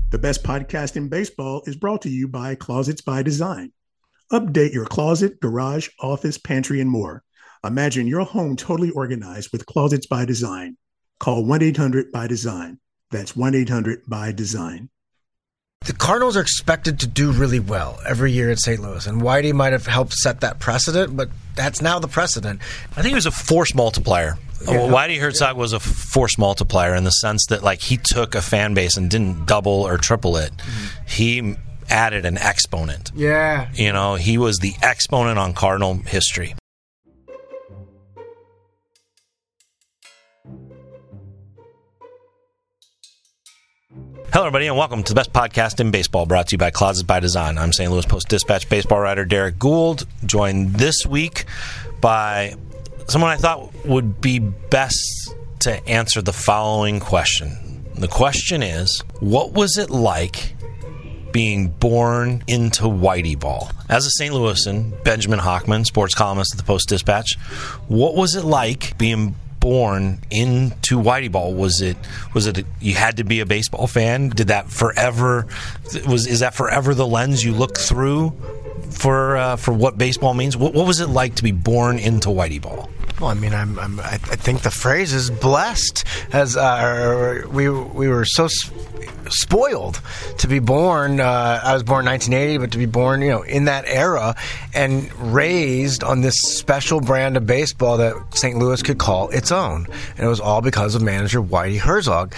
The best podcast in baseball is brought to you by Closets by Design. Update your closet, garage, office, pantry, and more. Imagine your home totally organized with Closets by Design. Call 1-800-BY-DESIGN. That's 1-800-BY-DESIGN. The Cardinals are expected to do really well every year in St. Louis, and Whitey might have helped set that precedent, but that's now the precedent. I think it was a force multiplier. Yeah. Whitey Herzog was a force multiplier in the sense that, like, he took a fan base and didn't double or triple it. Mm-hmm. He added an exponent. Yeah. You know, he was the exponent on Cardinal history. Hello, everybody, and welcome to the best podcast in baseball, brought to you by Closets by Design. I'm St. Louis Post-Dispatch baseball writer Derek Gould, joined this week by someone I thought would be best to answer the following question. The question is, what was it like being born into Whitey ball? As a St. Louisan, Benjamin Hochman, sports columnist at the Post-Dispatch, what was it like being born into Whitey ball? Was it you had to be a baseball fan? Did that forever is that forever the lens you look through for what baseball means? What was it like to be born into Whitey ball? Well, I mean, I think the phrase is blessed, as we were so spoiled to be born. I was born in 1980, but to be born, in that era and raised on this special brand of baseball that St. Louis could call its own, and it was all because of manager Whitey Herzog.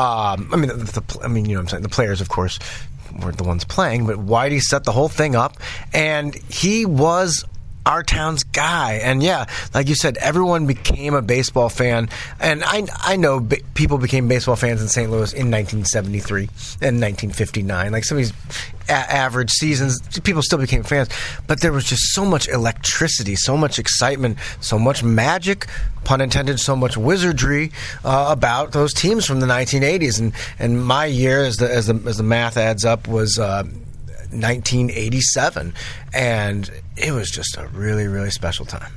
The players, of course, weren't the ones playing, but Whitey set the whole thing up, and he was our town's guy. And yeah, like you said, everyone became a baseball fan. And I know people became baseball fans in St. Louis in 1973 and 1959. Like some of these average seasons, people still became fans. But there was just so much electricity, so much excitement, so much magic, pun intended, so much wizardry about those teams from the 1980s. And my year, as the math adds up, was 1987, and it was just a really, really special time.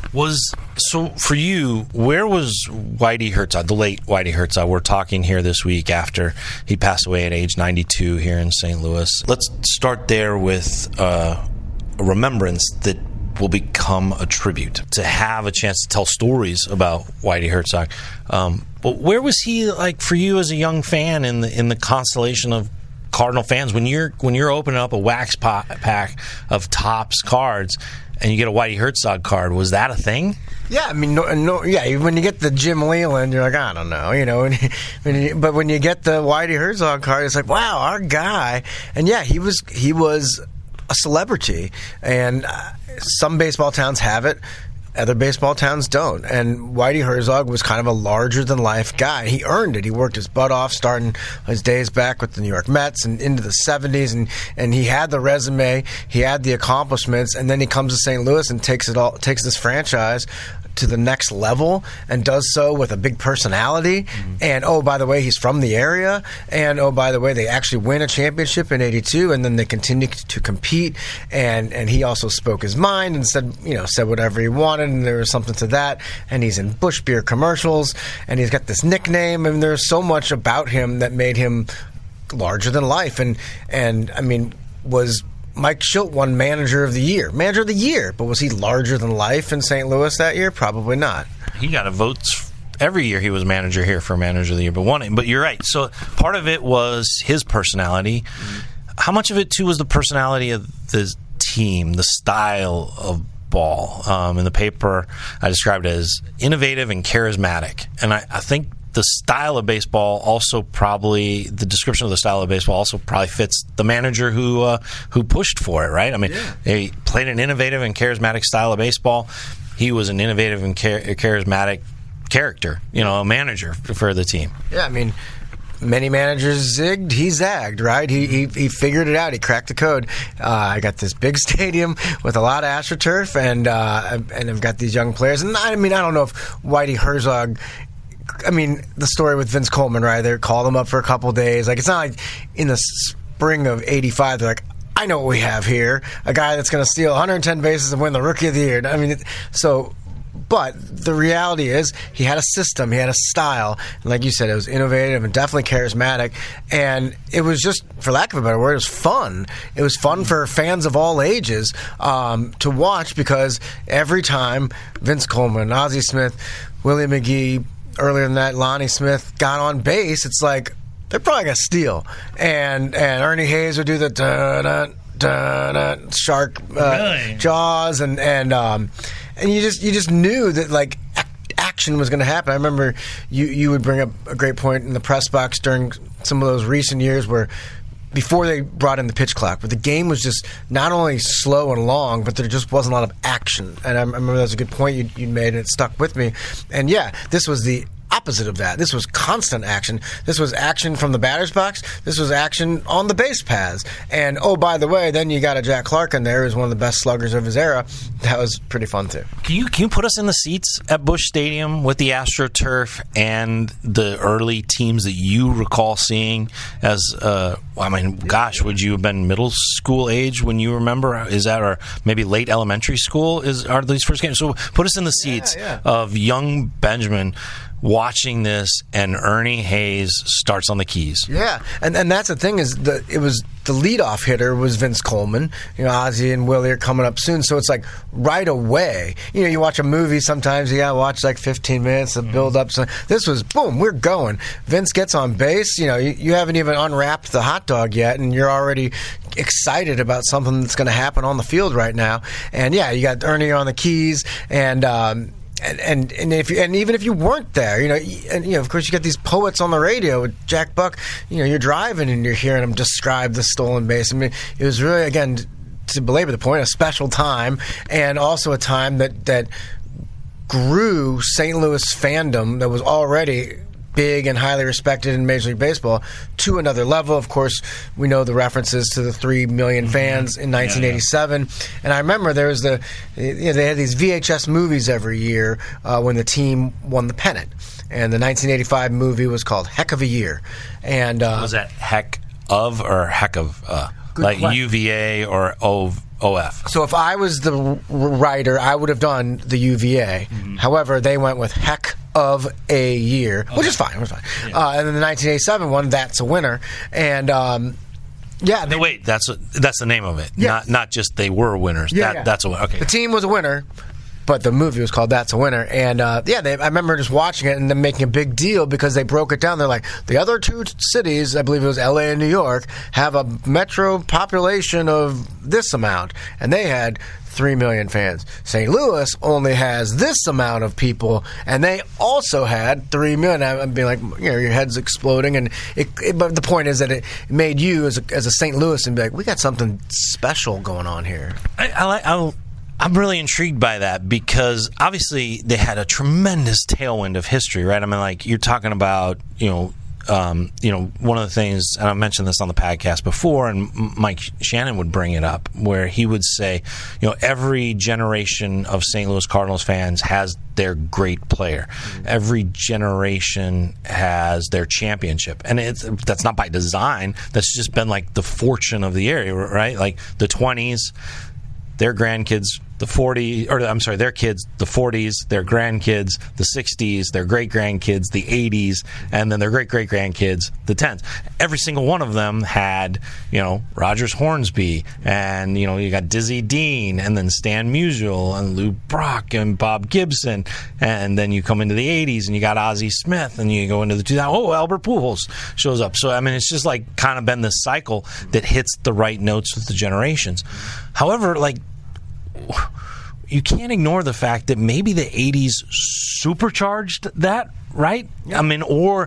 So for you, where was Whitey Herzog, the late Whitey Herzog? We're talking here this week after he passed away at age 92 here in St. Louis. Let's start there with a remembrance that will become a tribute, to have a chance to tell stories about Whitey Herzog. But where was he, like, for you as a young fan in the constellation of Cardinal fans, when you're opening up a wax pack of Topps cards and you get a Whitey Herzog card? Was that a thing? Yeah, I mean, when you get the Jim Leyland, you're like, I don't know, but when you get the Whitey Herzog card, it's like, wow, our guy. And yeah, he was a celebrity, and some baseball towns have it. Other baseball towns don't. And Whitey Herzog was kind of a larger-than-life guy. He earned it. He worked his butt off, starting his days back with the New York Mets and into the 70s. And he had the resume. He had the accomplishments. And then he comes to St. Louis and takes this franchise to the next level, and does so with a big personality. Mm-hmm. And, oh, by the way, he's from the area. And, oh, by the way, they actually win a championship in 82, and then they continue to compete. And he also spoke his mind and said whatever he wanted, and there was something to that. And he's in Busch Beer commercials, and he's got this nickname, and there's so much about him that made him larger than life. And I mean, was Mike Shildt won Manager of the Year, but was he larger than life in St. Louis that year? Probably not. He got a votes every year he was manager here for Manager of the Year, but won it. But you're right. So part of it was his personality. Mm-hmm. How much of it, too, was the personality of the team, the style of ball? In the paper, I described it as innovative and charismatic. And I think the style of baseball the description of the style of baseball also probably fits the manager who pushed for it, right? I mean, He played an innovative and charismatic style of baseball. He was an innovative and charismatic character, a manager for the team. Yeah, I mean, many managers zigged, he zagged, right? He figured it out. He cracked the code. I got this big stadium with a lot of AstroTurf, and I've got these young players. And I mean, I don't know if Whitey Herzog, the story with Vince Coleman, right? They called him up for a couple of days. Like, it's not like in the spring of 85, they're like, I know what we have here. A guy that's going to steal 110 bases and win the Rookie of the Year. I mean, But the reality is he had a system, he had a style, and like you said, it was innovative and definitely charismatic, and it was just, for lack of a better word, it was fun. It was fun for fans of all ages to watch, because every time Vince Coleman, Ozzie Smith, Willie McGee, earlier than that, Lonnie Smith got on base, it's like, they're probably going to steal. And Ernie Hayes would do the shark jaws, and you just knew that, like, action was going to happen. I remember you would bring up a great point in the press box during some of those recent years where, before they brought in the pitch clock, but the game was just not only slow and long, but there just wasn't a lot of action. And I remember that was a good point you made, and it stuck with me. And yeah, this was the opposite of that. This was constant action. This was action from the batter's box. This was action on the base paths. And, oh, by the way, then you got a Jack Clark in there, who's one of the best sluggers of his era. That was pretty fun, too. Can you put us in the seats at Busch Stadium with the AstroTurf and the early teams that you recall seeing as, would you have been middle school age when you remember? Is that, or maybe late elementary school? Are these first games? So put us in the seats of young Benjamin watching this, and Ernie Hayes starts on the keys. Yeah, and that's the thing, is it was the leadoff hitter was Vince Coleman. Ozzie and Willie are coming up soon, so it's like right away. You watch a movie, sometimes you gotta watch like 15 minutes of build up. So this was boom, we're going. Vince gets on base. You haven't even unwrapped the hot dog yet, and you're already excited about something that's going to happen on the field right now. And yeah, you got Ernie on the keys, and even if you weren't there, of course you get these poets on the radio with Jack Buck. You're driving and you're hearing them describe the stolen base. I mean, it was really, again, to belabor the point, a special time, and also a time that grew St. Louis fandom that was already big and highly respected in Major League Baseball to another level. Of course, we know the references to the 3 million fans in 1987. And I remember there was they had these VHS movies every year when the team won the pennant. And the 1985 movie was called Heck of a Year. And was that Heck of or Heck of? Like question. UVA or OF? So if I was the writer, I would have done the UVA. Mm-hmm. However, they went with Heck of a Year, which is fine. Yeah. And then the 1987 one, That's a Winner. And yeah. Wait, that's the name of it. Yeah. Not just they were winners. That's a winner. Okay. The team was a winner, but the movie was called That's a Winner. And I remember just watching it and then making a big deal because they broke it down. They're like, the other two cities, I believe it was LA and New York, have a metro population of this amount. And they had 3 million fans. St. Louis only has this amount of people, and they also had 3 million. I'd be like, your head's exploding. But the point is that it made you, as a St. Louis, and be like, we got something special going on here. I'm really intrigued by that because obviously they had a tremendous tailwind of history, right? I mean, like you're talking about, one of the things, and I mentioned this on the podcast before, and Mike Shannon would bring it up, where he would say, every generation of St. Louis Cardinals fans has their great player. Mm-hmm. Every generation has their championship. And that's not by design. That's just been like the fortune of the area, right? Like the 20s, their grandkids, their kids, the 40s, their grandkids, the 60s, their great-grandkids, the 80s, and then their great-great-grandkids, the 10s. Every single one of them had, Rogers Hornsby, and, you got Dizzy Dean, and then Stan Musial, and Lou Brock, and Bob Gibson, and then you come into the 80s, and you got Ozzie Smith, and you go into the 2000s, Albert Pujols shows up. So, I mean, it's just like kind of been this cycle that hits the right notes with the generations. However, you can't ignore the fact that maybe the 80s supercharged that, right? Yeah. I mean, or,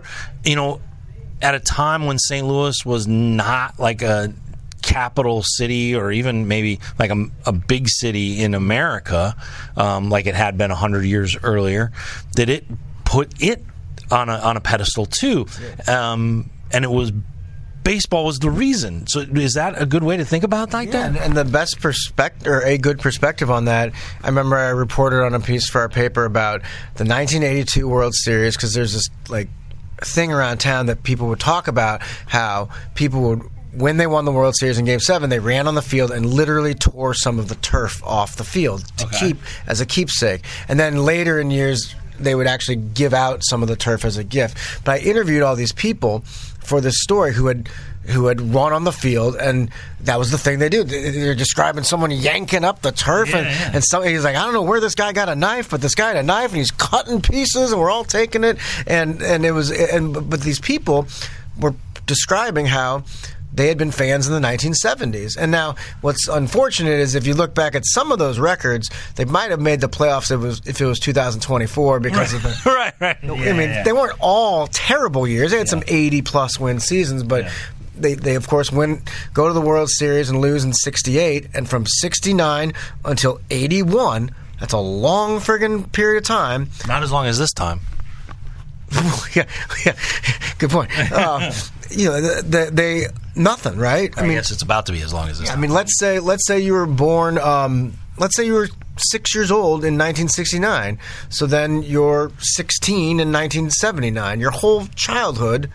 at a time when St. Louis was not like a capital city or even maybe like a big city in America, like it had been 100 years earlier, that it put it on a pedestal too. And it was baseball was the reason. So is that a good way to think about that? And the best perspective, or a good perspective on that, I remember I reported on a piece for our paper about the 1982 World Series, because there's this thing around town that people would talk about how people when they won the World Series in Game 7, they ran on the field and literally tore some of the turf off the field to keep as a keepsake. And then later in years, they would actually give out some of the turf as a gift. But I interviewed all these people for this story who had run on the field, and that was the thing they do. They're describing someone yanking up the turf, and so he's like, I don't know where this guy got a knife, but this guy had a knife, and he's cutting pieces, and we're all taking it, but these people were describing how they had been fans in the 1970s. And now what's unfortunate is if you look back at some of those records, they might have made the playoffs if it was 2024 because of the... Right. I mean, they weren't all terrible years. They had some 80-plus win seasons, but... They of course go to the World Series and lose in 68, and from 69 until 81, that's a long friggin' period of time. Not as long as this time. yeah, good point. They nothing, right? I guess it's about to be as long as this time. I mean, let's say you were born, let's say you were 6 years old in 1969, so then you're 16 in 1979. Your whole childhood...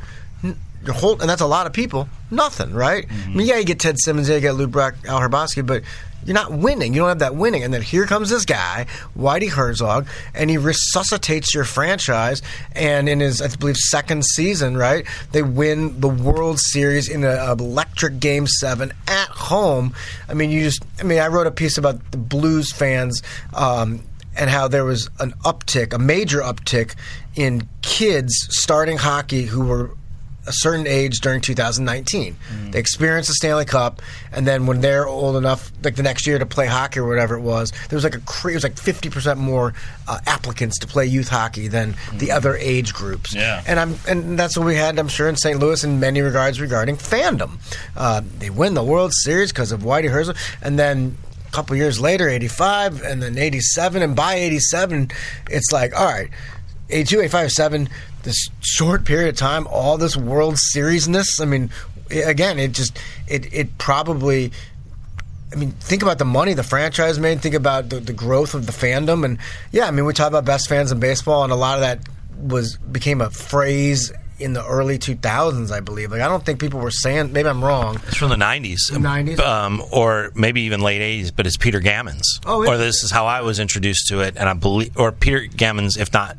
and that's a lot of people. Nothing, right? Mm-hmm. I mean, you get Ted Simmons, you get Lou Brock, Al Hrabosky, but you're not winning. You don't have that winning. And then here comes this guy, Whitey Herzog, and he resuscitates your franchise. And in his, I believe, second season, right, they win the World Series in an electric Game 7 at home. I mean, I wrote a piece about the Blues fans and how there was a major uptick in kids starting hockey who were a certain age during 2019. They experienced the Stanley Cup, and then when they're old enough, like the next year, to play hockey or whatever it was, there was it was like 50% more applicants to play youth hockey than the other age groups. Yeah. And that's what we had, I'm sure, in St. Louis in many regards regarding fandom. They win the World Series because of Whitey Herzog, and then a couple years later, 85, and then 87, and by 87, it's like, all right, 82, 85, 87, this short period of time, all this World Series-ness. I mean, again, it probably... I mean, think about the money the franchise made. Think about the growth of the fandom. And, yeah, I mean, we talk about best fans in baseball, and a lot of that became a phrase in the early 2000s, I believe. Like, I don't think people were saying... Maybe I'm wrong. It's from the 90s. The 90s? Or maybe even late 80s, but it's Peter Gammons. Oh, or this is how I was introduced to it, and I believe... Or Peter Gammons, if not...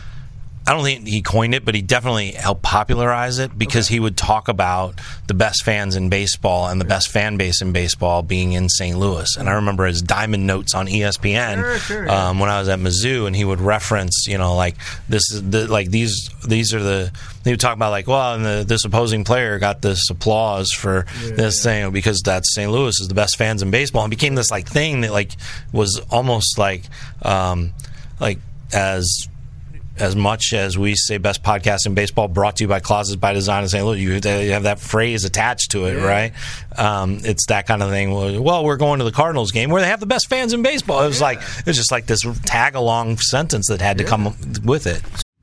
I don't think he coined it, but he definitely helped popularize it because he would talk about the best fans in baseball and the best fan base in baseball being in St. Louis. And I remember his Diamond Notes on ESPN when I was at Mizzou, and he would reference, like this is these are the. He would talk about and this opposing player got this applause for this thing because that's St. Louis is the best fans in baseball, and became this thing that was almost as much as we say best podcast in baseball brought to you by Closets by Design in St. Louis, you have that phrase attached to it, right? It's that kind of thing. Well, we're going to the Cardinals game where they have the best fans in baseball. It was just like this tag-along sentence that had to come with it.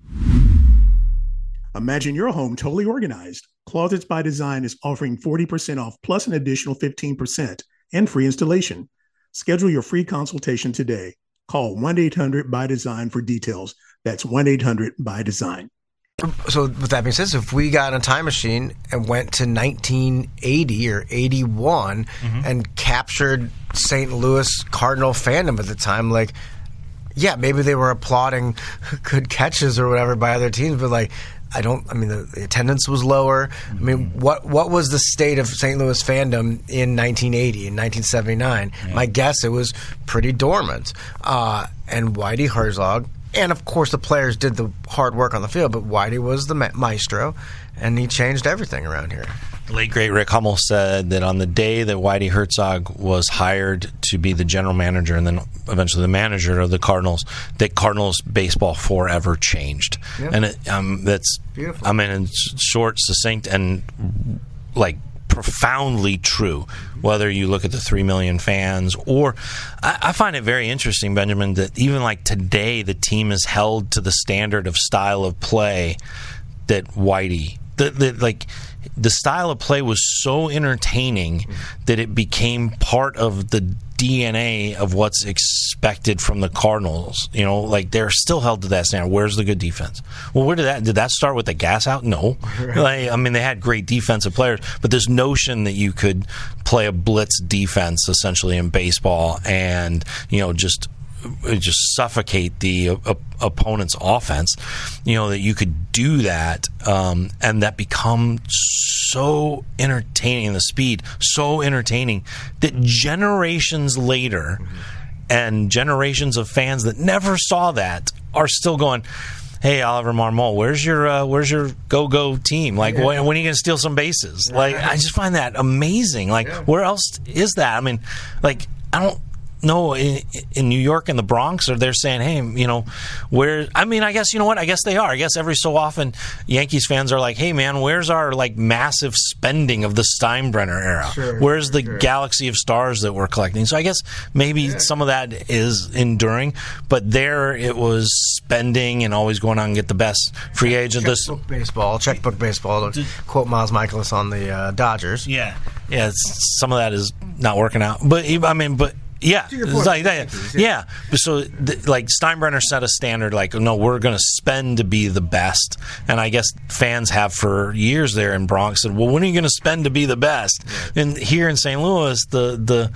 Imagine your home totally organized. Closets by Design is offering 40% off plus an additional 15% and free installation. Schedule your free consultation today. Call 1-800-BY-DESIGN for details. That's 1-800-BY-DESIGN. So with that being said, if we got in a time machine and went to 1980 or 81 and captured St. Louis Cardinal fandom at the time, maybe they were applauding good catches or whatever by other teams, but the attendance was lower. I mean, what was the state of St. Louis fandom in 1980 and 1979? My guess it was pretty dormant. And Whitey Herzog, and of course the players did the hard work on the field, but Whitey was the maestro, and he changed everything around here. The late, great Rick Hummel said that on the day that Whitey Herzog was hired to be the general manager and then eventually the manager of the Cardinals, that Cardinals baseball forever changed. Yeah. And that's beautiful. I mean, it's short, succinct, and profoundly true, whether you look at the 3 million fans or I find it very interesting, Benjamin, that even today the team is held to the standard of style of play that Whitey the style of play was so entertaining that it became part of the DNA of what's expected from the Cardinals. You know, like they're still held to that standard. Where's the good defense? Well, where did that start with the gas out? No. Like, I mean, they had great defensive players, but this notion that you could play a blitz defense essentially in baseball and, you know, just suffocate the opponent's offense, you know, that you could do that, and that become so entertaining, the speed so entertaining that generations later and generations of fans that never saw that are still going, hey, Oliver Marmol, where's your go-go team? Like, when are you going to steal some bases? Like, I just find that amazing. Like, where else is that? I mean, like, I don't know, in New York and the Bronx, or they're saying, hey, you know, where, I mean, I guess, you know what, I guess they are. I guess every so often Yankees fans are like, hey, man, where's our, like, massive spending of the Steinbrenner era? Where's the galaxy of stars that we're collecting? So I guess maybe some of that is enduring, but there it was spending and always going on and get the best free agent. Checkbook baseball, to quote Miles Michaelis on the Dodgers. Yeah, some of that is not working out. But, I mean, yeah, like that. Yeah. So, like, Steinbrenner set a standard, like, no, we're going to spend to be the best. And I guess fans have for years there in Bronx said, well, when are you going to spend to be the best? Right. And here in St. Louis, the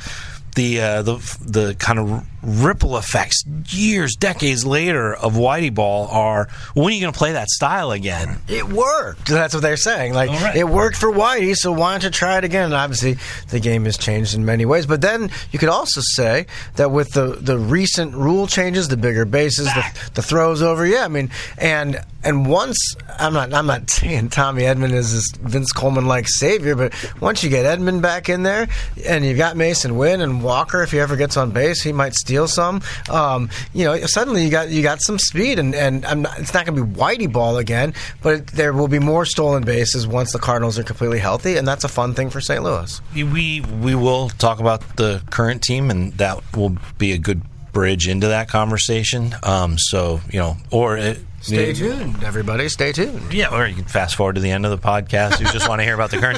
kind of ripple effects years, decades later of Whitey ball are, when are you going to play that style again? It worked. That's what they're saying. Like, It worked for Whitey, so why don't you try it again? And obviously, the game has changed in many ways. But then you could also say that with the recent rule changes, the bigger bases, the throws over, I mean, and once, I'm not saying Tommy Edman is this Vince Coleman-like savior, but once you get Edman back in there, and you've got Mason Wynn and Walker, if he ever gets on base, he might steal some. You know, suddenly you got some speed, and it's not going to be Whitey ball again, but there will be more stolen bases once the Cardinals are completely healthy, and that's a fun thing for St. Louis. We will talk about the current team, and that will be a good bridge into that conversation. So, you know, Stay tuned, everybody. Stay tuned. Yeah, or you can fast forward to the end of the podcast. You just want to hear about the current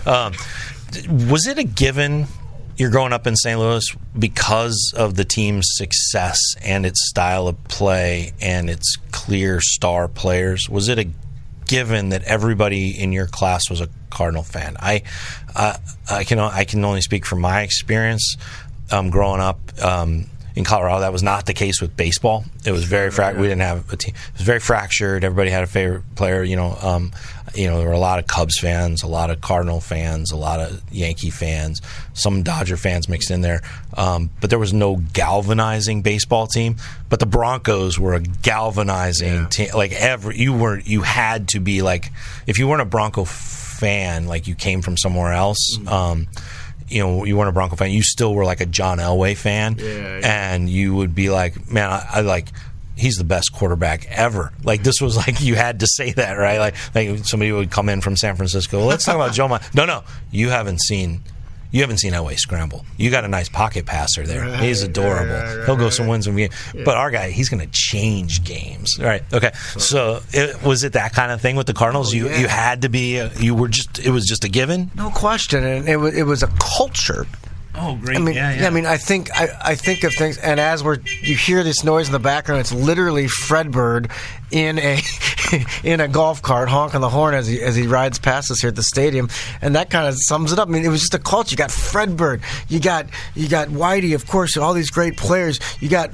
team. Was it a given you're growing up in St. Louis because of the team's success and its style of play and its clear star players? Was it a given that everybody in your class was a Cardinal fan? I can only speak from my experience growing up. In Colorado, that was not the case with baseball. It was very we didn't have a team. It was very fractured. Everybody had a favorite player. You know, there were a lot of Cubs fans, a lot of Cardinal fans, a lot of Yankee fans, some Dodger fans mixed in there. But there was no galvanizing baseball team. But the Broncos were a galvanizing team. Like you had to be like, if you weren't a Bronco fan, like you came from somewhere else. You know, you weren't a Bronco fan, you still were like a John Elway fan, and you would be like, man, I like, he's the best quarterback ever. Like, this was like, you had to say that, right? Like somebody would come in from San Francisco, let's talk about Joe Montana. No, you haven't seen Elway scramble. You got a nice pocket passer there. Right, he's adorable. He'll go some wins and games. But our guy, he's going to change games. Right. Okay. So was it that kind of thing with the Cardinals? You had to be. It was just a given. No question, and it was a culture. Oh, great! I mean, I mean, I think of things, and as you hear this noise in the background, it's literally Fredbird in a golf cart honking the horn as he rides past us here at the stadium, and that kind of sums it up. I mean, it was just a culture. You got Fredbird, you got Whitey, of course, all these great players. You got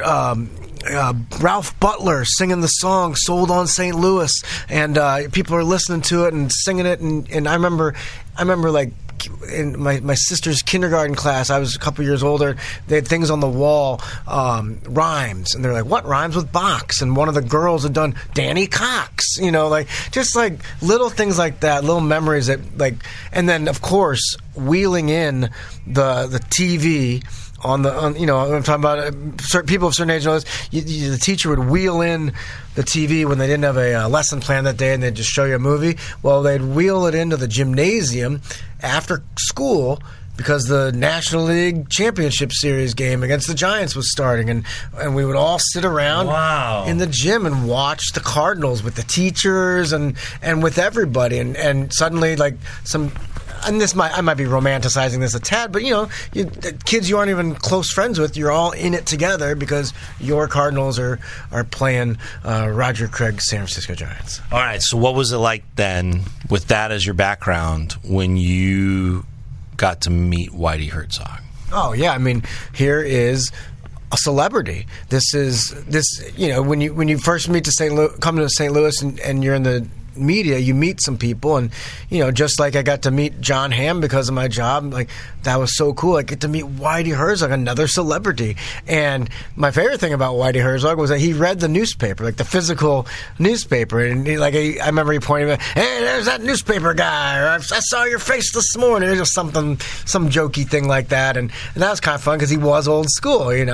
Ralph Butler singing the song "Sold on St. Louis," and people are listening to it and singing it, and I remember like. In my sister's kindergarten class, I was a couple years older, they had things on the wall, rhymes, and they're like, what rhymes with box? And one of the girls had done Danny Cox, you know, like, just like little things like that, little memories that, like, and then of course wheeling in the TV you know, I'm talking about certain people of certain age. The teacher would wheel in the TV when they didn't have a lesson plan that day, and they'd just show you a movie. Well, they'd wheel it into the gymnasium after school, because the National League Championship Series game against the Giants was starting, and we would all sit around in the gym and watch the Cardinals with the teachers and with everybody, and suddenly like some. And I might be romanticizing this a tad, but kids you aren't even close friends with, you're all in it together because your Cardinals are playing Roger Craig's San Francisco Giants. All right, so what was it like then, with that as your background, when you got to meet Whitey Herzog? Oh yeah, I mean, here is a celebrity. This when you first meet come to St. Louis and you're in the media, you meet some people, and just like I got to meet John Hamm because of my job, like that was so cool. I get to meet Whitey Herzog, another celebrity. And my favorite thing about Whitey Herzog was that he read the newspaper, like the physical newspaper, and I remember he pointed at, "Hey, there's that newspaper guy," or "I saw your face this morning," or just some jokey thing like that, and that was kind of fun because he was old school, and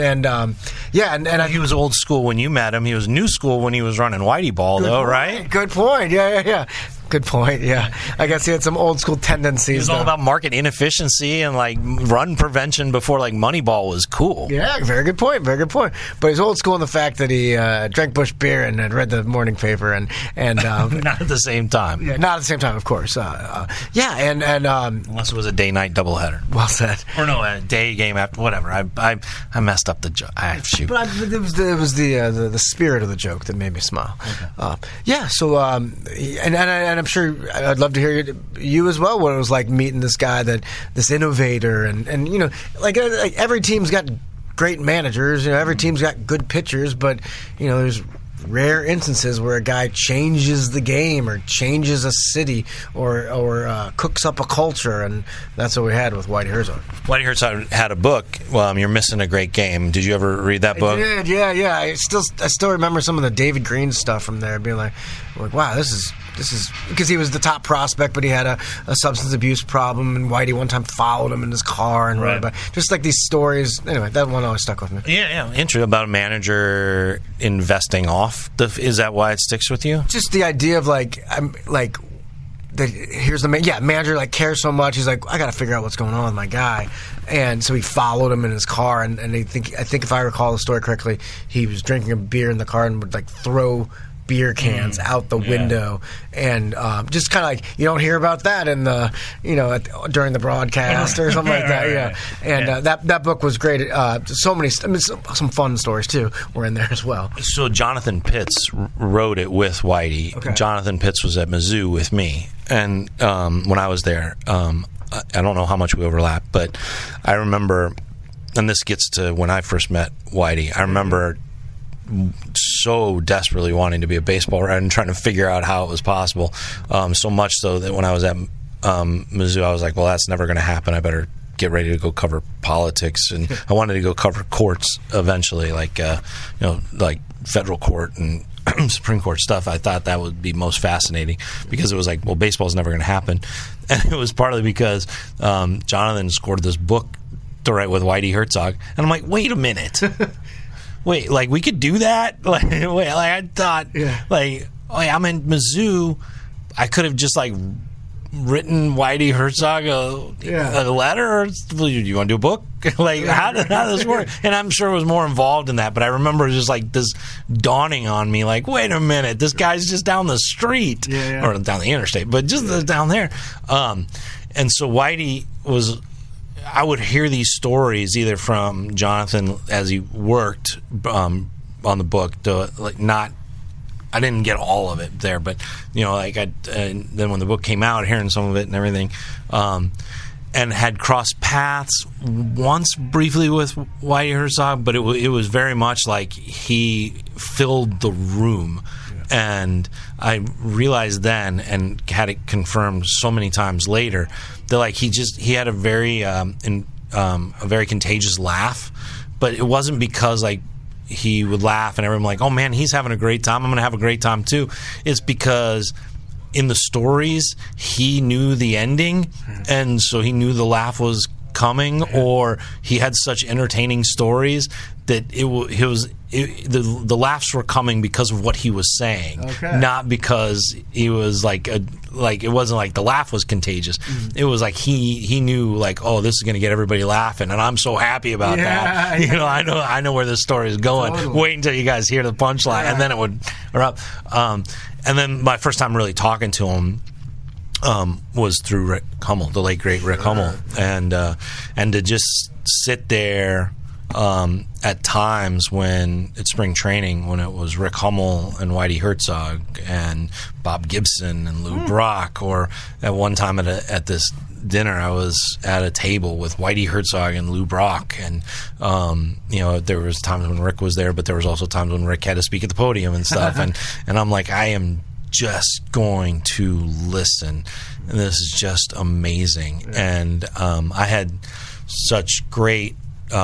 he was old school when you met him. He was new school when he was running Whitey Ball, right? Good point. Yeah. Good point. Yeah, I guess he had some old school tendencies. It was all about market inefficiency and like run prevention before like Moneyball was cool. Yeah, very good point. But he's old school in the fact that he drank Busch beer and had read the morning paper and not at the same time. Yeah, not at the same time, of course. And unless it was a day-night doubleheader. Well said. Or no, a day game after whatever. I messed up the joke. Shoot. But it was the spirit of the joke that made me smile. Okay. So and I'm sure I'd love to hear you as well, what it was like meeting this guy, this innovator, and like every team's got great managers, every team's got good pitchers, but there's rare instances where a guy changes the game or changes a city or cooks up a culture, and that's what we had with Whitey Herzog. Whitey Herzog had a book, You're Missing a Great Game. Did you ever read that book? I did, yeah. I still remember some of the David Green stuff from there, being like wow, this is because he was the top prospect, but he had a substance abuse problem, and Whitey one time followed him in his car and wrote about just like these stories. Anyway, that one always stuck with me. Yeah. Interesting about a manager investing off. Is that why it sticks with you? Just the idea of here's the manager cares so much. He's like, I got to figure out what's going on with my guy, and so he followed him in his car. And I think if I recall the story correctly, he was drinking a beer in the car and would throw beer cans out the window, and just kind of you don't hear about that in the during the broadcast or something like that. Yeah, and that book was great. So many, some fun stories too were in there as well. So Jonathan Pitts wrote it with Whitey. Okay. Jonathan Pitts was at Mizzou with me, and when I was there, I don't know how much we overlapped, but I remember, and this gets to when I first met Whitey. I remember so desperately wanting to be a baseball writer and trying to figure out how it was possible. So much so that when I was at Mizzou, I was like, well, that's never going to happen. I better get ready to go cover politics. And I wanted to go cover courts eventually, like federal court and Supreme Court stuff. I thought that would be most fascinating because it was like, well, baseball's never going to happen. And it was partly because Jonathan scored this book to write with Whitey Herzog. And I'm like, wait a minute. Wait, we could do that? I thought, I'm in Mizzou. I could have just, written Whitey Herzog a letter? Or, do you want to do a book? How did this work? And I'm sure it was more involved in that, but I remember just, this dawning on me, wait a minute, this guy's just down the street. Or down the interstate, but just down there. And so Whitey was... I would hear these stories either from Jonathan as he worked on the book. I didn't get all of it there, but and then when the book came out, hearing some of it and everything, and had crossed paths once briefly with Whitey Herzog, but it was very much like he filled the room. And I realized then, and had it confirmed so many times later, that he had a very contagious laugh, but it wasn't because he would laugh and everyone oh man, he's having a great time, I'm going to have a great time too. It's because in the stories he knew the ending, and so he knew the laugh was coming, or he had such entertaining stories that the laughs were coming because of what he was saying, not because he was like it wasn't like the laugh was contagious. It was like he knew like, oh, this is going to get everybody laughing, and I'm so happy about that. You know, I know where this story is going. Totally. Wait until you guys hear the punchline, and then it would erupt. And then my first time really talking to him was through Rick Hummel, the late great Rick Hummel, and to just sit there at times when at spring training, when it was Rick Hummel and Whitey Herzog and Bob Gibson and Lou Brock, or at one time at this dinner I was at a table with Whitey Herzog and Lou Brock, and you know, there was times when Rick was there, but there was also times when Rick had to speak at the podium and stuff, and I'm like, I am just going to listen, and this is just amazing. And I had such great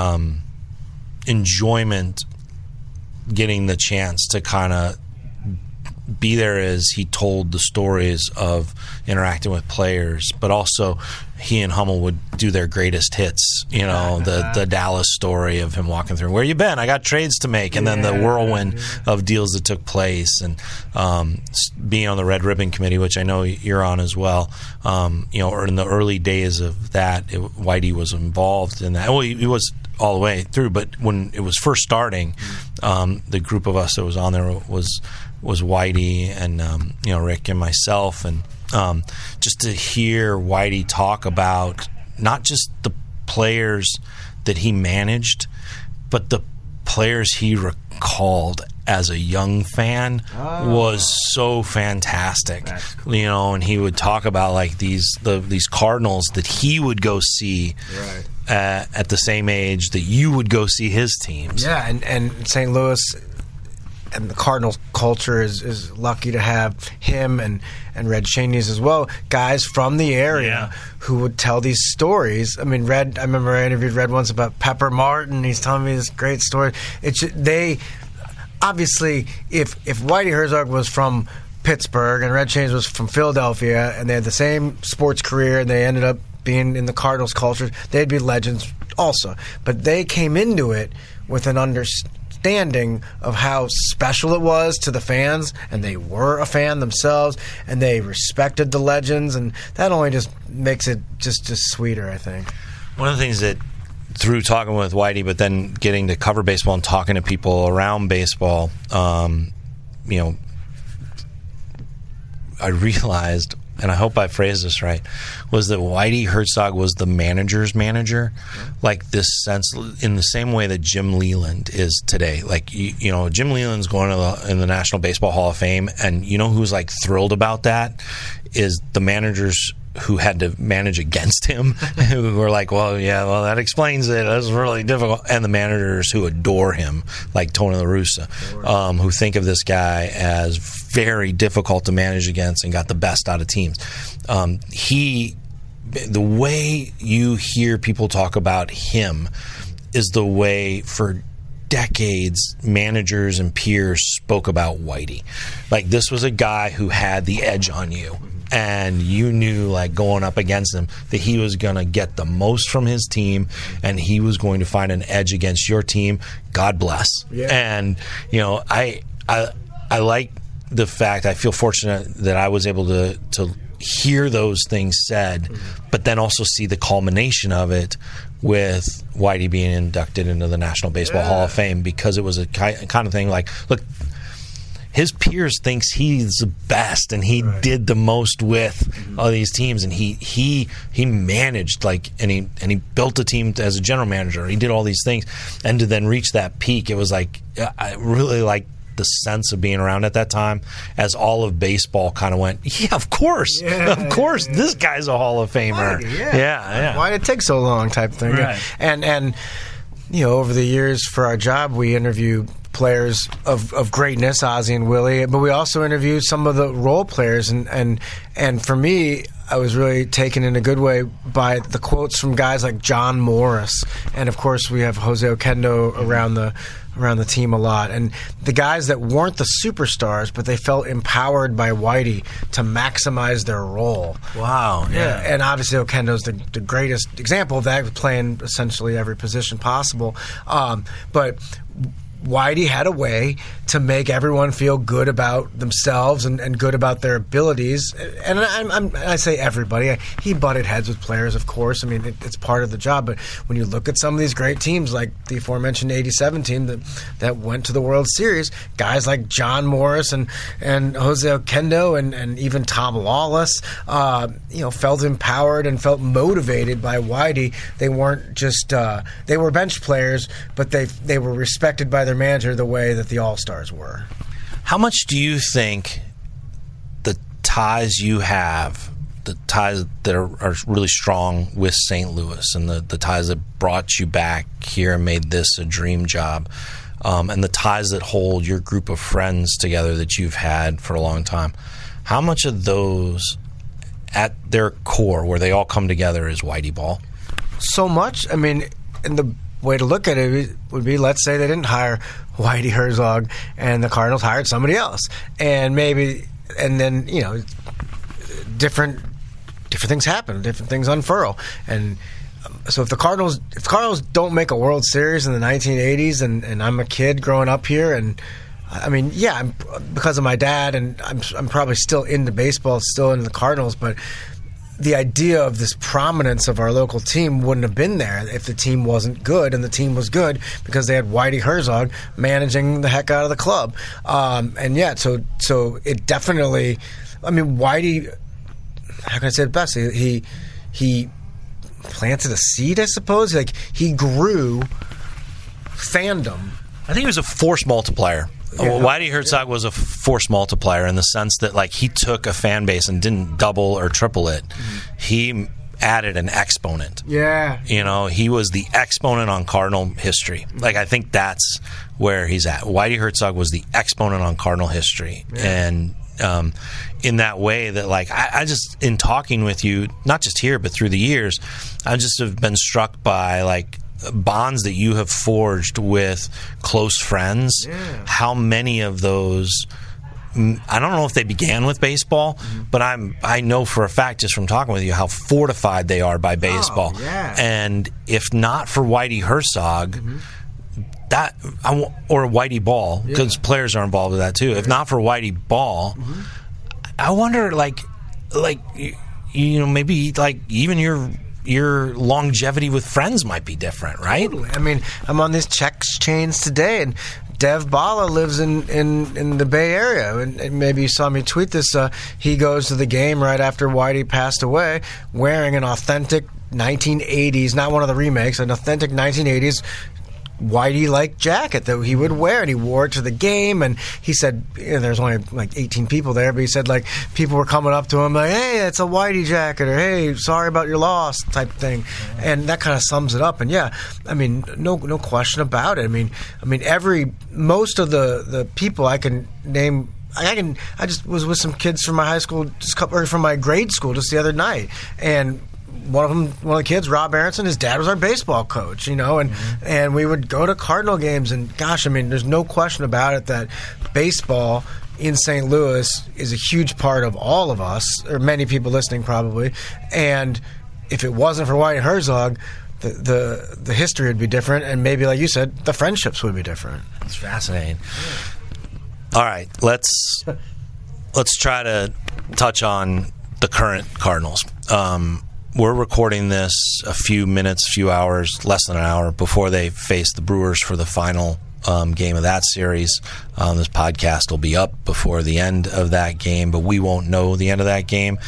enjoyment getting the chance to kind of be there as he told the stories of interacting with players, but also he and Hummel would do their greatest hits, you know, the Dallas story of him walking through, where you been? I got trades to make, and then the whirlwind of deals that took place, and being on the Red Ribbon Committee, which I know you're on as well, you know, or in the early days of that, Whitey was involved in that. Well, he was all the way through, but when it was first starting, the group of us that was on there was Whitey and you know, Rick and myself, and just to hear Whitey talk about not just the players that he managed, but the players he recalled as a young fan was so fantastic. Cool. You know, and he would talk about like these Cardinals that he would go see at the same age that you would go see his teams. Yeah, and St. Louis and the Cardinals culture is lucky to have him and Red Cheney's as well, guys from the area who would tell these stories. I mean, I remember I interviewed Red once about Pepper Martin. He's telling me this great story. Obviously, if Whitey Herzog was from Pittsburgh and Red Cheney's was from Philadelphia, and they had the same sports career, and they ended up being in the Cardinals culture, they'd be legends also. But they came into it with an understanding of how special it was to the fans, and they were a fan themselves, and they respected the legends, and that only just makes it just sweeter, I think. One of the things that, through talking with Whitey, but then getting to cover baseball and talking to people around baseball, you know, I realized, and I hope I phrased this right, was that Whitey Herzog was the manager's manager, like this sense, in the same way that Jim Leland is today. Like, you know, Jim Leland's going to in the National Baseball Hall of Fame, and you know who's like thrilled about that is the managers who had to manage against him, who were like, well, that explains it. That's really difficult. And the managers who adore him, like Tony La Russa, who think of this guy as very difficult to manage against and got the best out of teams. The way you hear people talk about him is the way for decades managers and peers spoke about Whitey. Like, this was a guy who had the edge on you. And you knew, like, going up against him, that he was going to get the most from his team, and he was going to find an edge against your team. God bless. Yeah. And, you know, I like the fact, I feel fortunate that I was able to hear those things said, but then also see the culmination of it with Whitey being inducted into the National Baseball Hall of Fame, because it was a kind of thing like, look, his peers thinks he's the best, and he did the most with all these teams, and he managed, like, and he built a team as a general manager. He did all these things, and to then reach that peak, it was like, I really like the sense of being around at that time, as all of baseball kind of went, of course, this guy's a Hall of Famer. Why did it take so long, type thing. Right. And you know, over the years for our job, we interview players of greatness, Ozzie and Willie, but we also interview some of the role players, and for me, I was really taken in a good way by the quotes from guys like John Morris, and of course we have Jose Oquendo around the team a lot, and the guys that weren't the superstars, but they felt empowered by Whitey to maximize their role. Wow, yeah. And obviously Oquendo's the greatest example of that, playing essentially every position possible. But Whitey had a way to make everyone feel good about themselves and good about their abilities. And I say everybody. He butted heads with players, of course. I mean, it's part of the job. But when you look at some of these great teams, like the aforementioned '87 team that went to the World Series, guys like John Morris and Jose Oquendo and even Tom Lawless, felt empowered and felt motivated by Whitey. They weren't just they were bench players, but they were respected by their manager the way that the All-Stars were. How much do you think the ties you have, the ties that are really strong with St. Louis and the ties that brought you back here and made this a dream job, and the ties that hold your group of friends together that you've had for a long time, how much of those at their core, where they all come together, is Whitey Ball? So much. I mean, in the way to look at it would be, let's say they didn't hire Whitey Herzog and the Cardinals hired somebody else, and then different things happen, different things unfurl, and so if the Cardinals don't make a World Series in the 1980s, and I'm a kid growing up here, and I mean, yeah, because of my dad, and I'm probably still into baseball, still into the Cardinals, but the idea of this prominence of our local team wouldn't have been there if the team wasn't good, and the team was good because they had Whitey Herzog managing the heck out of the club. So it definitely, I mean, Whitey, how can I say it best? He planted a seed, I suppose. Like, he grew fandom. I think he was a force multiplier. Yeah. Whitey Herzog was a force multiplier in the sense that, like, he took a fan base and didn't double or triple it. Mm-hmm. He added an exponent. Yeah. He was the exponent on Cardinal history. Like, I think that's where he's at. Whitey Herzog was the exponent on Cardinal history. Yeah. And in that way that, like, I just, in talking with you, not just here, but through the years, I just have been struck by, like, bonds that you have forged with close friends. Yeah. How many of those, I don't know if they began with baseball, but I know for a fact just from talking with you how fortified they are by baseball. Oh, yeah. And if not for Whitey Herzog, or Whitey Ball, because players are involved with that too. If not for Whitey Ball, I wonder, maybe, like, even your longevity with friends might be different, right? Totally. I mean, I'm on these text chains today, and Dev Bala lives in the Bay Area, and maybe you saw me tweet this. He goes to the game right after Whitey passed away wearing an authentic 1980s, not one of the remakes, an authentic 1980s Whitey-like jacket that he would wear, and he wore it to the game. And he said, there's only like 18 people there, but he said, like, people were coming up to him like, "Hey, it's a Whitey jacket," or "Hey, sorry about your loss," type thing. And that kind of sums it up. And yeah, I mean, no question about it. I mean, most of the people I can name. I just was with some kids from my high school, or from my grade school, just the other night, and one of the kids, Rob Aronson, his dad was our baseball coach, and we would go to Cardinal games, and gosh, I mean, there's no question about it that baseball in St. Louis is a huge part of all of us, or many people listening probably, and if it wasn't for Whitey Herzog, the history would be different, and maybe, like you said, the friendships would be different. It's fascinating. All right, let's try to touch on the current Cardinals. We're recording this a few hours, less than an hour before they face the Brewers for the final game of that series. This podcast will be up before the end of that game, but we won't know the end of that game.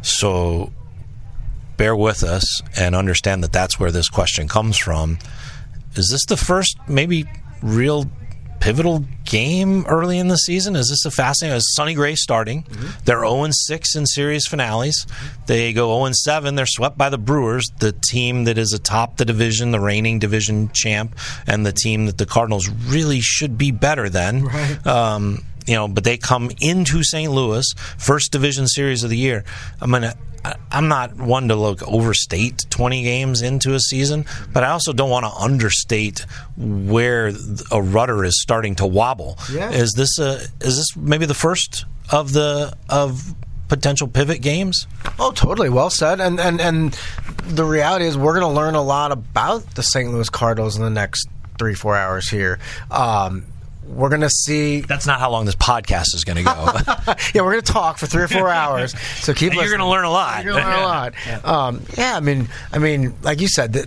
So bear with us and understand that that's where this question comes from. Is this the first maybe real pivotal game early in the season? Is this a fascinating? Is Sonny Gray starting? Mm-hmm. They're 0-6 in series finales. They go 0-7. They're swept by the Brewers, the team that is atop the division, the reigning division champ, and the team that the Cardinals really should be better than. Right. But they come into St. Louis, first division series of the year. I'm not one to overstate 20 games into a season, but I also don't want to understate where a rudder is starting to wobble. Yeah. Is this maybe the first of potential pivot games? Oh, totally. Well said. And the reality is we're going to learn a lot about the St. Louis Cardinals in the next 3-4 hours here. We're going to see... That's not how long this podcast is going to go. Yeah, we're going to talk for 3 or 4 hours. So keep listening. You're going to learn a lot. You're going to learn a lot. Yeah. I mean, like you said,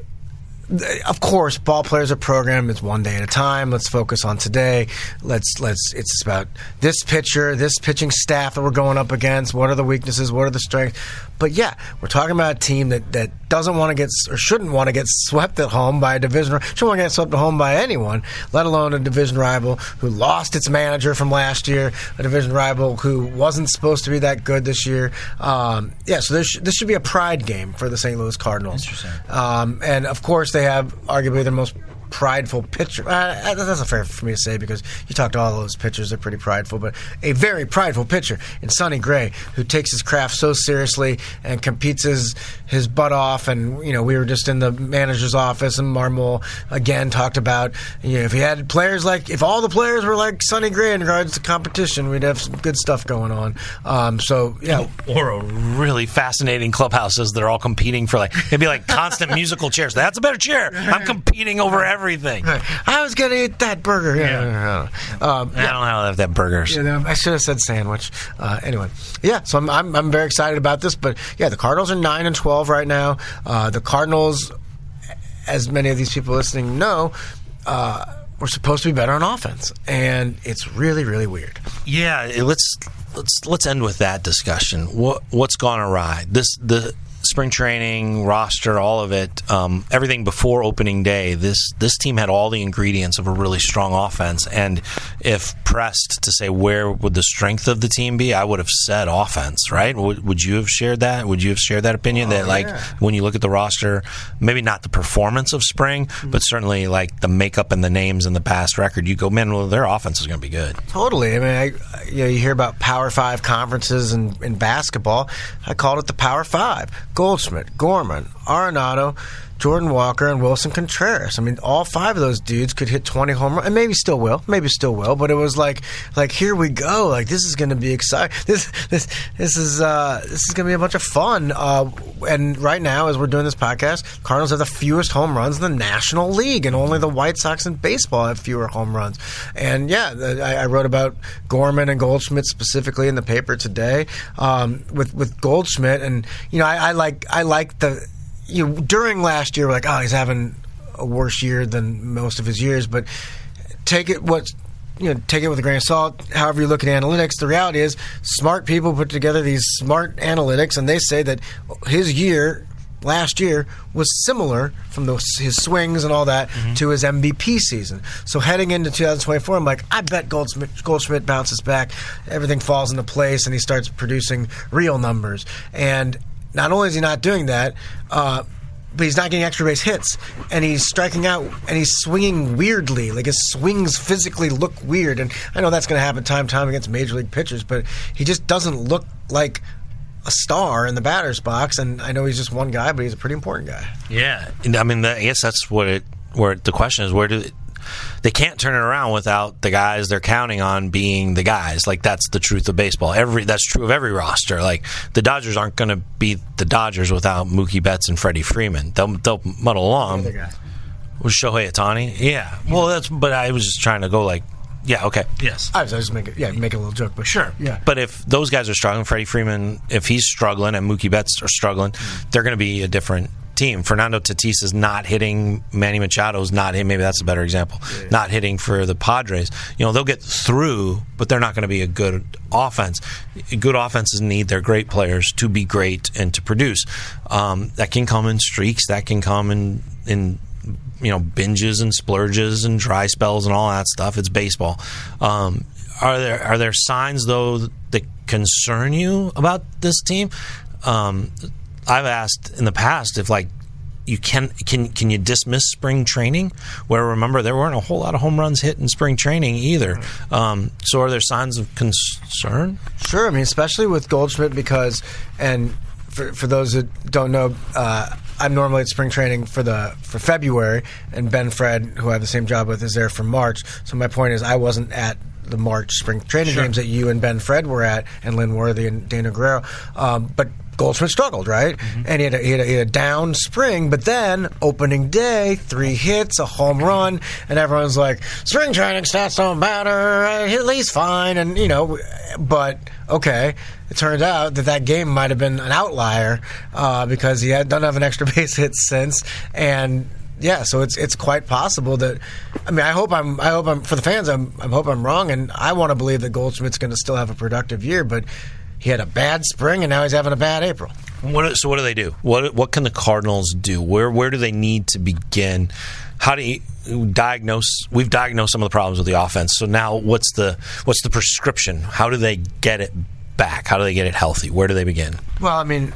of course, ball players are programmed. It's one day at a time. Let's focus on today. It's about this pitcher, this pitching staff that we're going up against. What are the weaknesses? What are the strengths? But yeah, we're talking about a team that doesn't want to get or shouldn't want to get swept at home by a division. Shouldn't want to get swept at home by anyone, let alone a division rival who lost its manager from last year, a division rival who wasn't supposed to be that good this year. So this should be a pride game for the St. Louis Cardinals. Interesting. And of course, they have arguably their most prideful pitcher. That's not fair for me to say because you talk to all those pitchers, they're pretty prideful, but a very prideful pitcher in Sonny Gray who takes his craft so seriously and competes his butt off. And, we were just in the manager's office and Marmol again talked about, if he had players if all the players were like Sonny Gray in regards to competition, we'd have some good stuff going on. Or a really fascinating clubhouse as they're all competing for it'd be like constant musical chairs. That's a better chair. I'm competing over everything. I was going to eat that burger. I don't have that burger. I should have said sandwich. Anyway, so I'm very excited about this. But yeah, the Cardinals are 9-12 right now. The Cardinals, as many of these people listening know, we're supposed to be better on offense, and it's really, really weird. Yeah, let's end with that discussion. What's gone awry? The spring training, roster, all of it, everything before opening day, this team had all the ingredients of a really strong offense. And if pressed to say where would the strength of the team be, I would have said offense, right? Would you have shared that? Would you have shared that opinion when you look at the roster, maybe not the performance of spring, but certainly the makeup and the names and the past record, you go, man, well, their offense is going to be good. Totally. I mean, you hear about Power 5 conferences in basketball. I called it the Power 5. Goldschmidt, Gorman, Arenado, Jordan Walker, and Wilson Contreras. I mean, all 5 of those dudes could hit 20 home runs, and maybe still will, but it was like here we go. This is going to be exciting. This is going to be a bunch of fun. And right now, as we're doing this podcast, Cardinals have the fewest home runs in the National League, and only the White Sox and baseball have fewer home runs. And I wrote about Gorman and Goldschmidt specifically in the paper today with Goldschmidt, and I like the. During last year, we're like, he's having a worse year than most of his years, but take it with a grain of salt. However you look at analytics, the reality is smart people put together these smart analytics, and they say that his year last year was similar from his swings and all that to his MVP season. So heading into 2024, I'm like, I bet Goldschmidt bounces back, everything falls into place, and he starts producing real numbers. And not only is he not doing that, but he's not getting extra base hits, and he's striking out, and he's swinging weirdly. His swings physically look weird, and I know that's going to happen time against major league pitchers, but he just doesn't look like a star in the batter's box. And I know he's just one guy, but he's a pretty important guy. Yeah, I mean, I guess that's where the question is, they can't turn it around without the guys they're counting on being the guys. That's the truth of baseball. That's true of every roster. The Dodgers aren't going to beat the Dodgers without Mookie Betts and Freddie Freeman. They'll muddle along. Was Shohei Ohtani? Yeah. Well, but I was just trying to go okay. Yes. I was just making a little joke, but sure. Yeah. But if those guys are struggling, Freddie Freeman, if he's struggling and Mookie Betts are struggling, they're going to be a different team. Fernando Tatis is not hitting. Manny Machado's not hitting. Maybe that's a better example. Yeah. Not hitting for the Padres. They'll get through, but they're not going to be a good offense. Good offenses need their great players to be great and to produce. That can come in streaks. That can come in binges and splurges and dry spells and all that stuff. It's baseball. Are there signs though that concern you about this team? I've asked in the past if you can you dismiss spring training, where remember there weren't a whole lot of home runs hit in spring training either. So are there signs of concern? Sure. I mean, especially with Goldschmidt, because for those that don't know, I'm normally at spring training for February, and Ben Fred, who I have the same job with, is there for March. So my point is, I wasn't at the March spring training games that you and Ben Fred were at, and Lynn Worthy and Dana Guerrero. But Goldschmidt struggled, right? Mm-hmm. And he had a down spring, but then opening day, 3 hits, a home run, and everyone's like, spring training stats don't matter, he's fine, and but okay, it turns out that game might have been an outlier because he doesn't have an extra base hit since, and yeah, so it's quite possible that. I mean, I hope I'm for the fans. I hope I'm wrong, and I want to believe that Goldschmidt's going to still have a productive year, but he had a bad spring, and now he's having a bad April. So what do they do? What can the Cardinals do? Where do they need to begin? How do you diagnose? We've diagnosed some of the problems with the offense. So now, what's the prescription? How do they get it back? How do they get it healthy? Where do they begin? Well, I mean,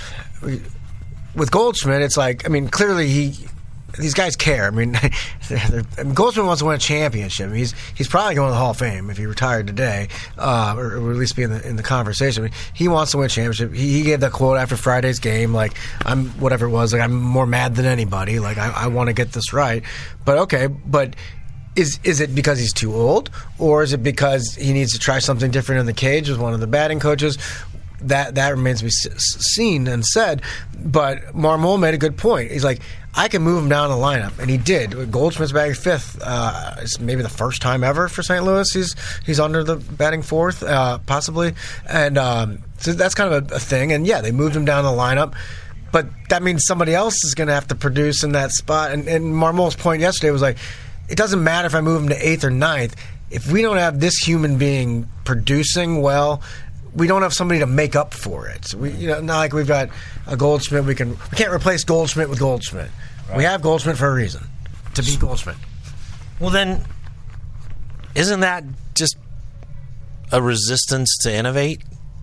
with Goldschmidt, it's like, I mean, clearly these guys care. I mean, Goldschmidt wants to win a championship. He's probably going to the Hall of Fame if he retired today, or at least be in the conversation. I mean, he wants to win a championship. He gave that quote after Friday's game, like, I'm whatever it was, like, I'm more mad than anybody. Like, I want to get this right. But okay, but is it because he's too old, or is it because he needs to try something different in the cage with one of the batting coaches? That remains to be seen and said. But Marmol made a good point. He's like, I can move him down the lineup, and he did. Goldschmidt's batting 5th. It's maybe the first time ever for St. Louis he's under the batting 4th, possibly. And so that's kind of a thing. And yeah, they moved him down the lineup. But that means somebody else is going to have to produce in that spot. And Marmol's point yesterday was like, it doesn't matter if I move him to 8th or 9th. If we don't have this human being producing well, we don't have somebody to make up for it. So not like we've got a Goldschmidt. We can't replace Goldschmidt with Goldschmidt. Right. We have Goldschmidt for a reason, to beat Goldschmidt. Well, then, isn't that just a resistance to innovate?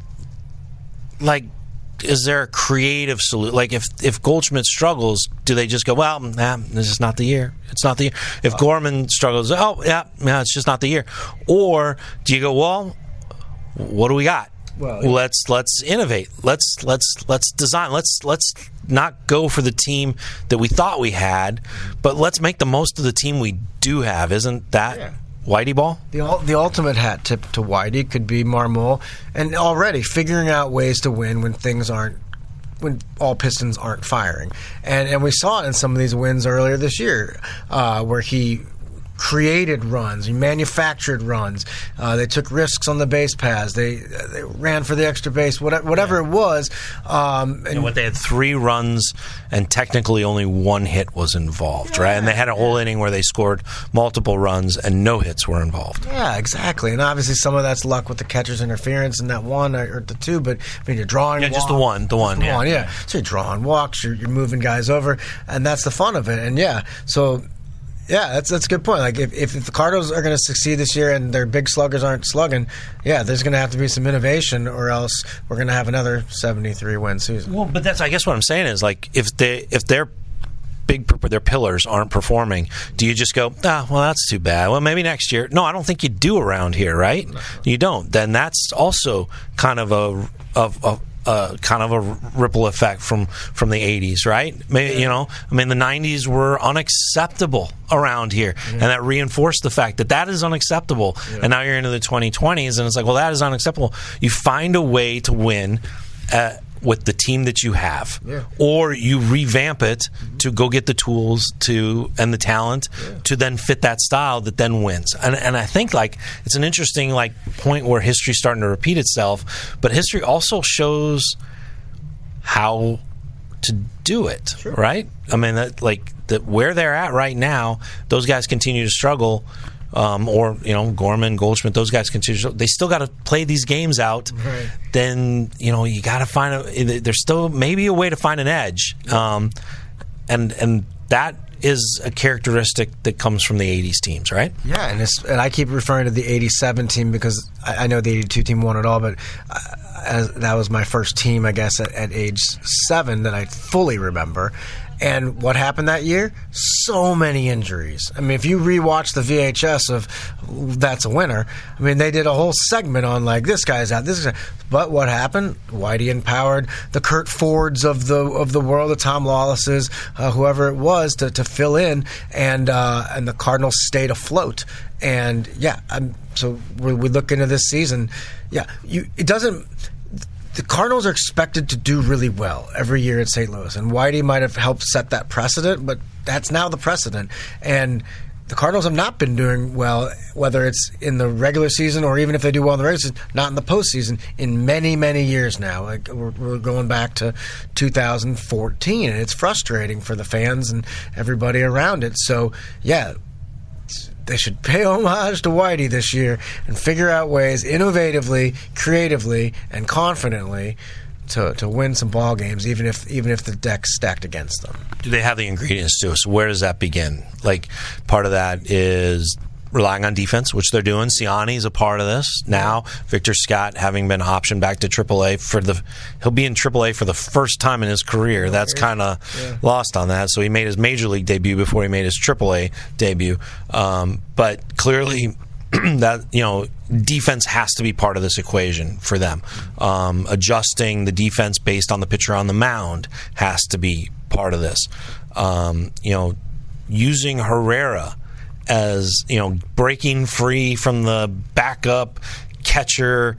Like, is there a creative solution? Like, if Goldschmidt struggles, do they just go, well, this is not the year. It's not the year. If Gorman struggles, it's just not the year. Or do you go, well, what do we got? Well, let's innovate. Let's design. Let's not go for the team that we thought we had, but let's make the most of the team we do have. Isn't that Whitey ball? The ultimate hat tip to Whitey could be Marmol, and already figuring out ways to win when all pistons aren't firing, and we saw it in some of these wins earlier this year, where he created runs, he manufactured runs. They took risks on the base paths. They ran for the extra base, whatever it was. And what they had 3 runs, and technically only 1 hit was involved, right? And they had a whole inning where they scored multiple runs and no hits were involved. Yeah, exactly. And obviously some of that's luck with the catcher's interference in that 1 or the 2, but I mean, you're drawing. Yeah, just the one. Yeah. So you're drawing walks, you're moving guys over, and that's the fun of it. And so. Yeah, that's a good point. Like if the Cardinals are going to succeed this year and their big sluggers aren't slugging, there's going to have to be some innovation, or else we're going to have another 73-win season. Well, but I guess what I'm saying is, like, if their pillars aren't performing, do you just go, well, that's too bad. Well, maybe next year. No, I don't think you do around here, right? No. You don't. Then that's also kind of a ripple effect from the 80s, right? Maybe, the 90s were unacceptable around here, and that reinforced the fact that is unacceptable. And now you're into the 2020s, and it's like, well, that is unacceptable. You find a way to win with the team that you have, or you revamp it to go get the tools and the talent to then fit that style that then wins. And I think, like, it's an interesting, like, point where history's starting to repeat itself, but history also shows how to do it, right? I mean, that where they're at right now, those guys continue to struggle. Gorman, Goldschmidt, those guys continue. They still got to play these games out. Right. Then you got to find there's still maybe a way to find an edge, and that is a characteristic that comes from the 80s teams, right? Yeah, and I keep referring to the 87 team because I know the 82 team won it all, but that was my first team, I guess, at age 7 that I fully remember. And what happened that year? So many injuries. I mean, if you rewatch the VHS of That's a Winner, I mean, they did a whole segment on, like, this guy's out, this guy. But what happened? Whitey empowered the Curt Fords of the world, the Tom Lawlesses, whoever it was, to fill in, and the Cardinals stayed afloat. And so we look into this season. The Cardinals are expected to do really well every year in St. Louis, and Whitey might have helped set that precedent, but that's now the precedent. And the Cardinals have not been doing well, whether it's in the regular season or even if they do well in the regular season, not in the postseason, in many, many years now. Like we're going back to 2014, and it's frustrating for the fans and everybody around it. So, they should pay homage to Whitey this year and figure out ways, innovatively, creatively, and confidently, to win some ball games, even if the deck's stacked against them. Do they have the ingredients to it? So where does that begin? Like, part of that is relying on defense, which they're doing. Siani is a part of this now. Victor Scott, having been optioned back to AAA he'll be in AAA for the first time in his career. That's kind of lost on that. So he made his major league debut before he made his AAA debut. But clearly, that defense has to be part of this equation for them. Adjusting the defense based on the pitcher on the mound has to be part of this. Using Herrera as breaking free from the backup catcher,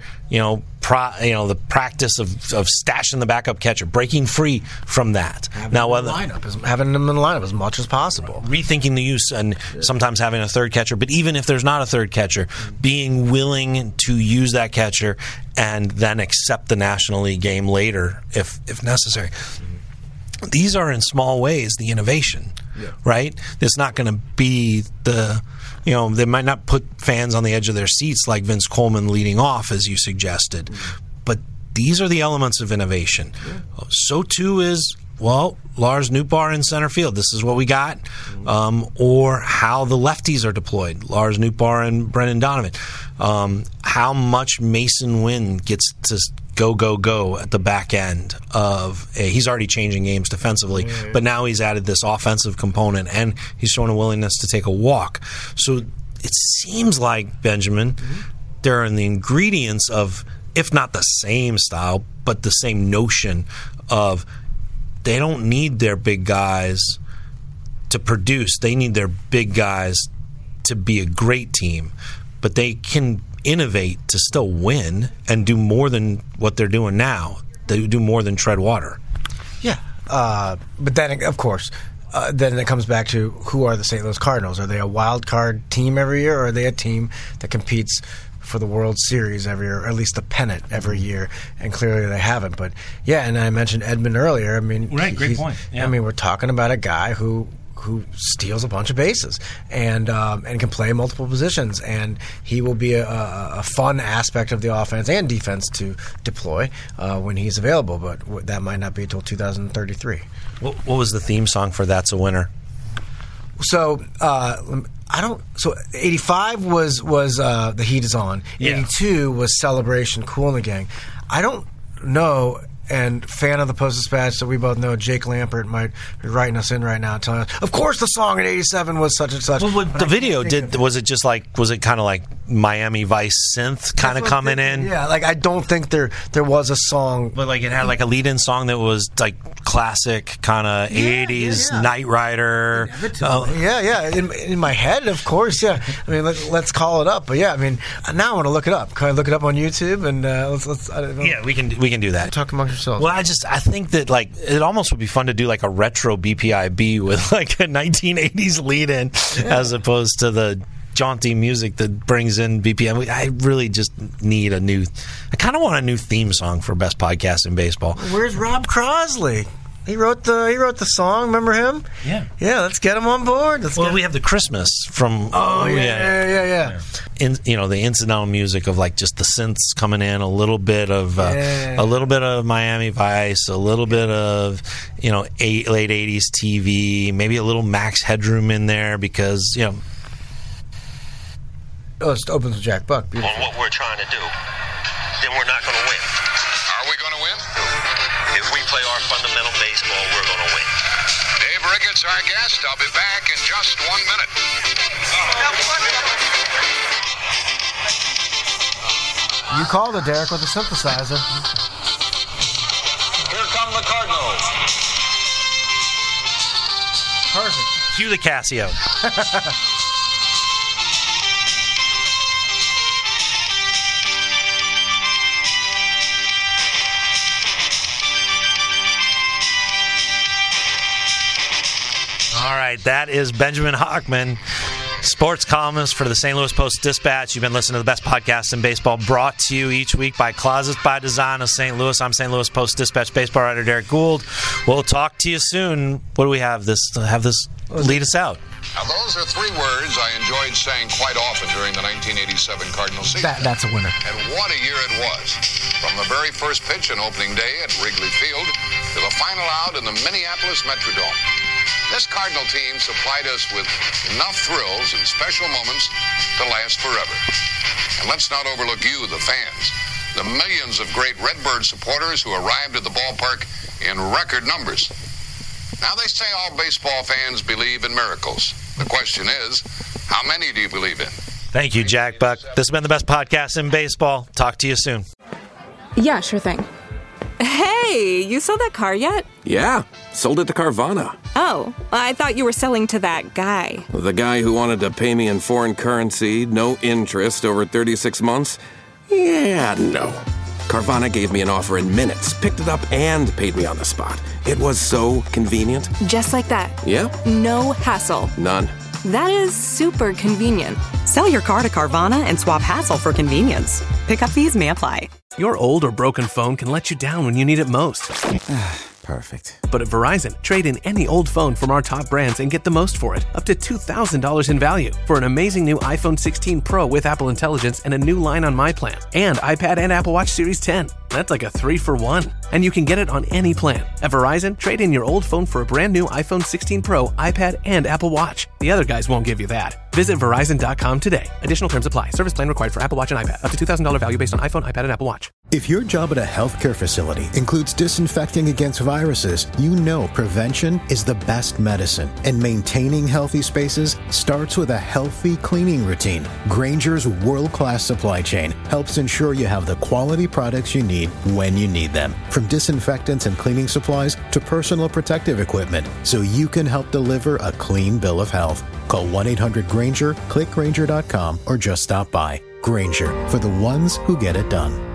the practice of stashing the backup catcher, breaking free from that. Having him in the lineup as much as possible. Rethinking the use and sometimes having a third catcher. But even if there's not a third catcher, being willing to use that catcher and then accept the National League game later if necessary. These are in small ways the innovation, right? It's not going to be they might not put fans on the edge of their seats like Vince Coleman leading off, as you suggested, but these are the elements of innovation. So too is, Lars Nootbaar in center field. This is what we got. Or how the lefties are deployed. Lars Nootbaar and Brendan Donovan. How much Mason Wynn gets to go at the back end of he's already changing games defensively, but now he's added this offensive component and he's shown a willingness to take a walk. So it seems like, Benjamin, there are the ingredients of, if not the same style, but the same notion of they don't need their big guys to produce. They need their big guys to be a great team, but they can innovate to still win and do more than what they're doing now. They do more than tread water. Yeah. But then, of course, then it comes back to who are the St. Louis Cardinals? Are they a wild card team every year, or are they a team that competes for the World Series every year, or at least the pennant every year? And clearly they haven't. But, and I mentioned Edman earlier. I mean, right, great point. Yeah. I mean, we're talking about a guy who steals a bunch of bases and can play multiple positions, and he will be a fun aspect of the offense and defense to deploy when he's available. But that might not be until 2033. What was the theme song for That's a Winner? So So 85 was The Heat Is On. 82 was Celebration, Kool and the Gang. I don't know. And fan of the Post-Dispatch, so we both know Jake Lampert might be writing us in right now, telling us, of course the song in 87 was such and such. Well, the video was it kind of like Miami Vice synth kind of coming in? Yeah, like I don't think there was a song. But like it had like a lead-in song that was like classic kind of 80s Knight Rider. In my head, of course, I mean, let's call it up. But I mean, now I want to look it up. Can I look it up on YouTube? And let's I don't know. Yeah, we can do that. Talk amongst yourselves. Well, I think that like it almost would be fun to do like a retro BPIB with like a 1980s lead-in as opposed to the jaunty music that brings in BPM. I really just need I kind of want a new theme song for Best Podcast in Baseball. Where's Rob Crosley? He wrote the song. Remember him? Yeah. Let's get him on board. We have the Christmas from. Oh yeah. The incidental music of like just the synths coming in, a little bit of Miami Vice, a little bit of late 80s TV, maybe a little Max Headroom in there because it opens with Jack Buck. On what we're trying to do, then we're not going to win. Are we going to win? If we play our fundamental baseball, we're going to win. Dave Ricketts, our guest. I'll be back in just 1 minute. You called it, Derek, with the synthesizer. Here come the Cardinals. Perfect. Cue the Casio. All right, that is Benjamin Hochman, sports columnist for the St. Louis Post-Dispatch. You've been listening to the best podcast in baseball, brought to you each week by Closets by Design of St. Louis. I'm St. Louis Post-Dispatch baseball writer Derek Gould. We'll talk to you soon. What do we have? Have this lead us out. Now, those are three words I enjoyed saying quite often during the 1987 Cardinal season. That's a winner. And what a year it was. From the very first pitch on opening day at Wrigley Field to the final out in the Minneapolis Metrodome. This Cardinal team supplied us with enough thrills and special moments to last forever. And let's not overlook you, the fans, the millions of great Redbird supporters who arrived at the ballpark in record numbers. Now, they say all baseball fans believe in miracles. The question is, how many do you believe in? Thank you, Jack Buck. This has been the best podcast in baseball. Talk to you soon. Yeah, sure thing. Hey, you sold that car yet? Yeah, sold it to Carvana. Oh, I thought you were selling to that guy. The guy who wanted to pay me in foreign currency, no interest, over 36 months? Yeah, no. Carvana gave me an offer in minutes, picked it up, and paid me on the spot. It was so convenient. Just like that. Yeah? No hassle. None. That is super convenient. Sell your car to Carvana and swap hassle for convenience. Pickup fees may apply. Your old or broken phone can let you down when you need it most. Perfect. But at Verizon, trade in any old phone from our top brands and get the most for it, up to $2,000 in value, for an amazing new iPhone 16 Pro with Apple Intelligence and a new line on My Plan, and iPad and Apple Watch Series 10. That's like a 3-for-1. And you can get it on any plan. At Verizon, trade in your old phone for a brand new iPhone 16 Pro, iPad, and Apple Watch. The other guys won't give you that. Visit Verizon.com today. Additional terms apply. Service plan required for Apple Watch and iPad. Up to $2,000 value based on iPhone, iPad, and Apple Watch. If your job at a healthcare facility includes disinfecting against viruses, you know prevention is the best medicine. And maintaining healthy spaces starts with a healthy cleaning routine. Grainger's world-class supply chain helps ensure you have the quality products you need when you need them. From disinfectants and cleaning supplies to personal protective equipment, so you can help deliver a clean bill of health. Call 1-800-GRAINGER, click Grainger.com, or just stop by. Grainger, for the ones who get it done.